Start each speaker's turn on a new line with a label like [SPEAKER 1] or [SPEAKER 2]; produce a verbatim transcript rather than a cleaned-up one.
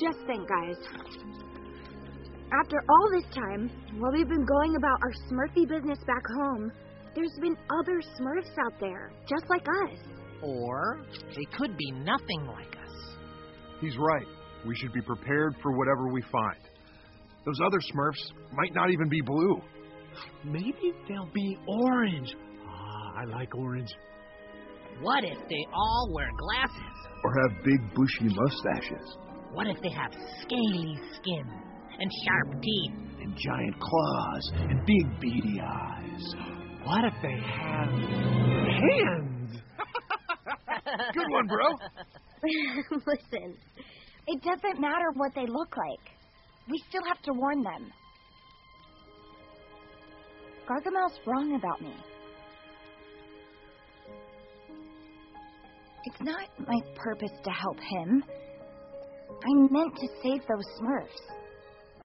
[SPEAKER 1] Just think, guys. After all this time, while we've been going about our Smurfy business back home, there's been other Smurfs out there, just like us.
[SPEAKER 2] Or they could be nothing like us.
[SPEAKER 3] He's right. We should be prepared for whatever we find. Those other Smurfs might not even be blue.
[SPEAKER 4] Maybe they'll be orange. Ah, I like orange.
[SPEAKER 2] What if they all wear glasses?
[SPEAKER 3] Or have big bushy mustaches.
[SPEAKER 2] What if they have scaly skin and sharp teeth?
[SPEAKER 4] And giant claws and big beady eyes. What if they have hands?
[SPEAKER 3] Good one, bro.
[SPEAKER 1] Listen, it doesn't matter what they look like. We still have to warn them. Gargamel's wrong about me. It's not my purpose to help him. I meant to save those Smurfs.